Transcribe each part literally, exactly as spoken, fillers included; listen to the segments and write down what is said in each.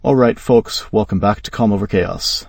Alright folks, welcome back to Calm Over Chaos.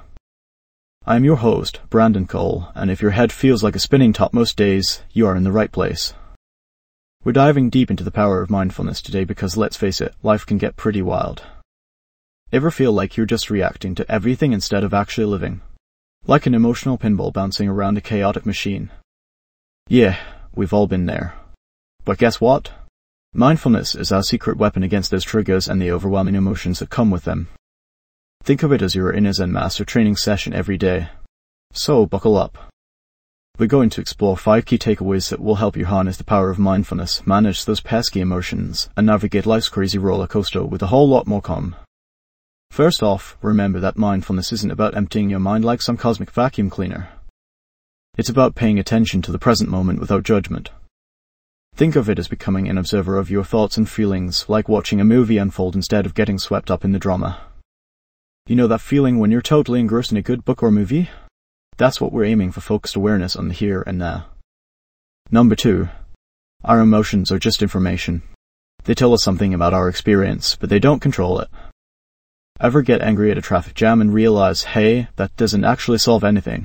I am your host, Brandon Cole, and if your head feels like a spinning top most days, you are in the right place. We're diving deep into the power of mindfulness today because, let's face it, life can get pretty wild. Ever feel like you're just reacting to everything instead of actually living? Like an emotional pinball bouncing around a chaotic machine. Yeah, we've all been there. But guess what? Mindfulness is our secret weapon against those triggers and the overwhelming emotions that come with them. Think of it as your inner Zen master training session every day. So, buckle up. We're going to explore five key takeaways that will help you harness the power of mindfulness, manage those pesky emotions, and navigate life's crazy roller coaster with a whole lot more calm. First off, remember that mindfulness isn't about emptying your mind like some cosmic vacuum cleaner. It's about paying attention to the present moment without judgment. Think of it as becoming an observer of your thoughts and feelings, like watching a movie unfold instead of getting swept up in the drama. You know that feeling when you're totally engrossed in a good book or movie? That's what we're aiming for, focused awareness on the here and now. Number two, our emotions are just information. They tell us something about our experience, but they don't control it. Ever get angry at a traffic jam and realize, hey, that doesn't actually solve anything?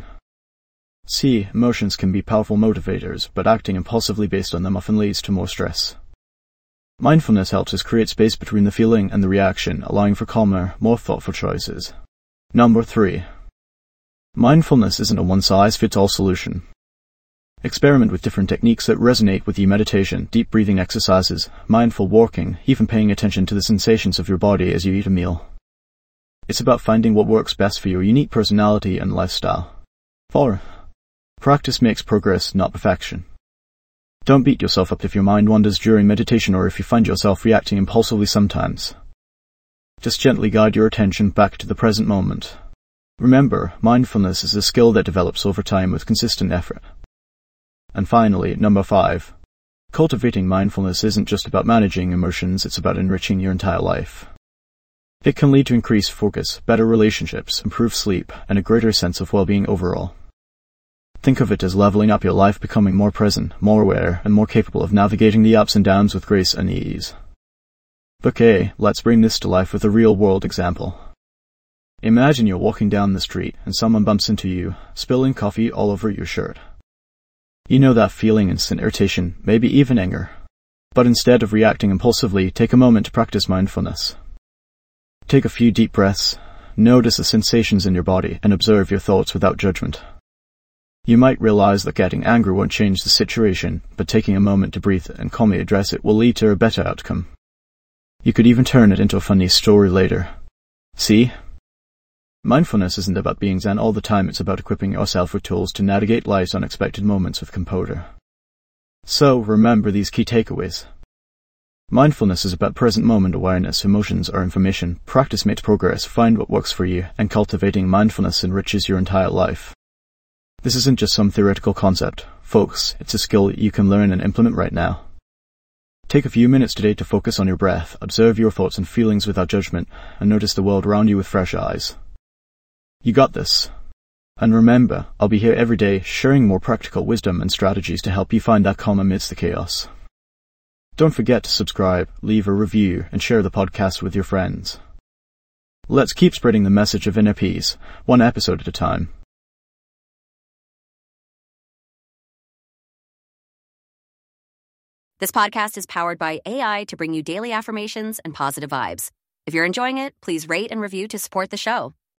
See, emotions can be powerful motivators, but acting impulsively based on them often leads to more stress. Mindfulness helps us create space between the feeling and the reaction, allowing for calmer, more thoughtful choices. Number three. Mindfulness isn't a one-size-fits-all solution. Experiment with different techniques that resonate with you: meditation, deep breathing exercises, mindful walking, even paying attention to the sensations of your body as you eat a meal. It's about finding what works best for your unique personality and lifestyle. Four. Practice makes progress, not perfection. Don't beat yourself up if your mind wanders during meditation or if you find yourself reacting impulsively sometimes. Just gently guide your attention back to the present moment. Remember, mindfulness is a skill that develops over time with consistent effort. And finally, number five. Cultivating mindfulness isn't just about managing emotions, it's about enriching your entire life. It can lead to increased focus, better relationships, improved sleep, and a greater sense of well-being overall. Think of it as leveling up your life, becoming more present, more aware, and more capable of navigating the ups and downs with grace and ease. Okay, let's bring this to life with a real-world example. Imagine you're walking down the street and someone bumps into you, spilling coffee all over your shirt. You know that feeling: instant irritation, maybe even anger. But instead of reacting impulsively, take a moment to practice mindfulness. Take a few deep breaths, notice the sensations in your body, and observe your thoughts without judgment. You might realize that getting angry won't change the situation, but taking a moment to breathe and calmly address it will lead to a better outcome. You could even turn it into a funny story later. See? Mindfulness isn't about being Zen all the time, it's about equipping yourself with tools to navigate life's unexpected moments with composure. So, remember these key takeaways. Mindfulness is about present moment awareness, emotions are information, practice makes progress, find what works for you, and cultivating mindfulness enriches your entire life. This isn't just some theoretical concept, folks, it's a skill you can learn and implement right now. Take a few minutes today to focus on your breath, observe your thoughts and feelings without judgment, and notice the world around you with fresh eyes. You got this. And remember, I'll be here every day sharing more practical wisdom and strategies to help you find that calm amidst the chaos. Don't forget to subscribe, leave a review, and share the podcast with your friends. Let's keep spreading the message of inner peace, one episode at a time. This podcast is powered by A I to bring you daily affirmations and positive vibes. If you're enjoying it, please rate and review to support the show.